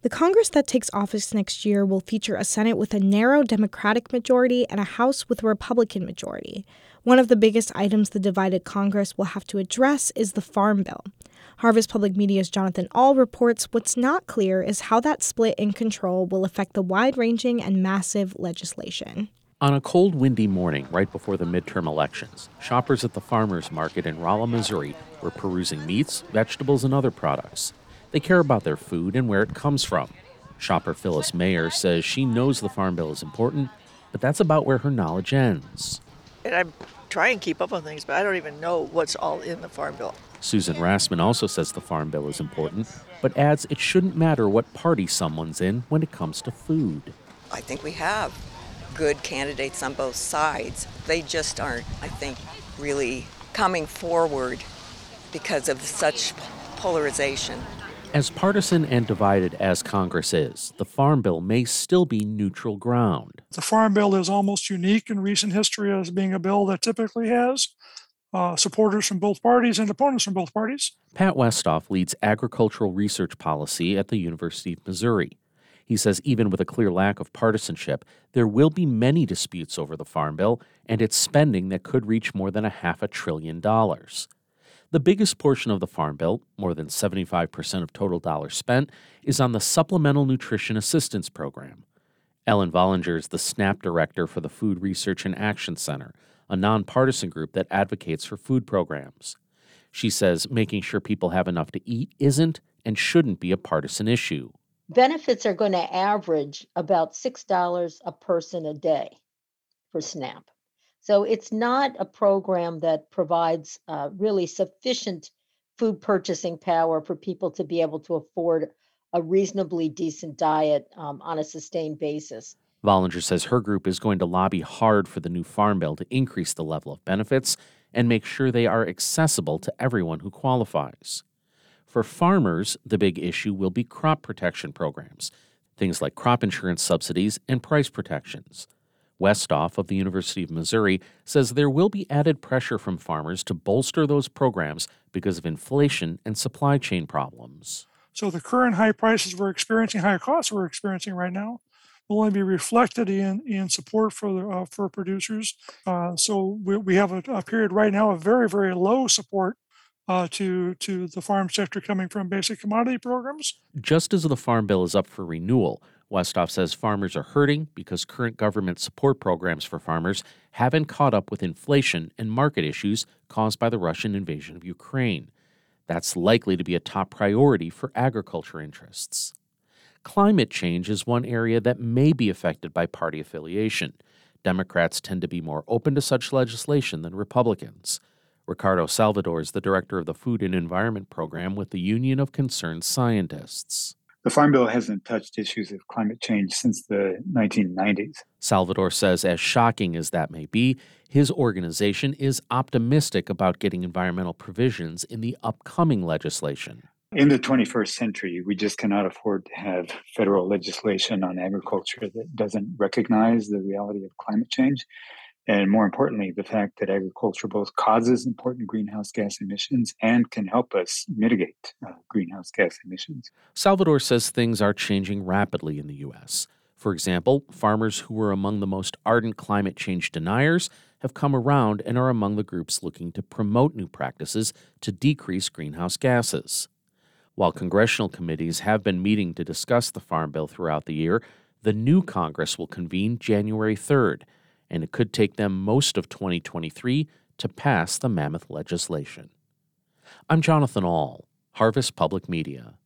The Congress that takes office next year will feature a Senate with a narrow Democratic majority and a House with a Republican majority. One of the biggest items the divided Congress will have to address is the Farm Bill. Harvest Public Media's Jonathan Ahl reports what's not clear is how that split in control will affect the wide-ranging and massive legislation. On a cold, windy morning right before the midterm elections, shoppers at the farmers market in Rolla, Missouri were perusing meats, vegetables, and other products. They care about their food and where it comes from. Shopper Phyllis Mayer says she knows the Farm Bill is important, but that's about where her knowledge ends. And I try and keep up on things, but I don't even know what's all in the Farm Bill. Susan Rassman also says the Farm Bill is important, but adds it shouldn't matter what party someone's in when it comes to food. I think we have good candidates on both sides. They just aren't, I think, really coming forward because of such polarization. As partisan and divided as Congress is, the Farm Bill may still be neutral ground. The Farm Bill is almost unique in recent history as being a bill that typically has supporters from both parties and opponents from both parties. Pat Westhoff leads agricultural research policy at the University of Missouri. He says even with a clear lack of partisanship, there will be many disputes over the Farm Bill and its spending that could reach more than $500 billion. The biggest portion of the Farm Bill, more than 75% of total dollars spent, is on the Supplemental Nutrition Assistance Program. Ellen Vollinger is the SNAP director for the Food Research and Action Center, a nonpartisan group that advocates for food programs. She says making sure people have enough to eat isn't and shouldn't be a partisan issue. Benefits are going to average about $6 a person a day for SNAP. So it's not a program that provides really sufficient food purchasing power for people to be able to afford a reasonably decent diet on a sustained basis. Vollinger says her group is going to lobby hard for the new Farm Bill to increase the level of benefits and make sure they are accessible to everyone who qualifies. For farmers, the big issue will be crop protection programs, things like crop insurance subsidies and price protections. Westhoff of the University of Missouri says there will be added pressure from farmers to bolster those programs because of inflation and supply chain problems. So the current high prices we're experiencing, high costs we're experiencing right now, will only be reflected in support for producers. So we have a period right now of very, very low support to the farm sector coming from basic commodity programs. Just as the Farm Bill is up for renewal, Westhoff says farmers are hurting because current government support programs for farmers haven't caught up with inflation and market issues caused by the Russian invasion of Ukraine. That's likely to be a top priority for agriculture interests. Climate change is one area that may be affected by party affiliation. Democrats tend to be more open to such legislation than Republicans. Ricardo Salvador is the director of the Food and Environment Program with the Union of Concerned Scientists. The Farm Bill hasn't touched issues of climate change since the 1990s. Salvador says, as shocking as that may be, his organization is optimistic about getting environmental provisions in the upcoming legislation. In the 21st century, we just cannot afford to have federal legislation on agriculture that doesn't recognize the reality of climate change. And more importantly, the fact that agriculture both causes important greenhouse gas emissions and can help us mitigate greenhouse gas emissions. Salvador says things are changing rapidly in the U.S. For example, farmers who were among the most ardent climate change deniers have come around and are among the groups looking to promote new practices to decrease greenhouse gases. While congressional committees have been meeting to discuss the Farm Bill throughout the year, the new Congress will convene January 3rd, and it could take them most of 2023 to pass the mammoth legislation. I'm Jonathan Ahl, Harvest Public Media.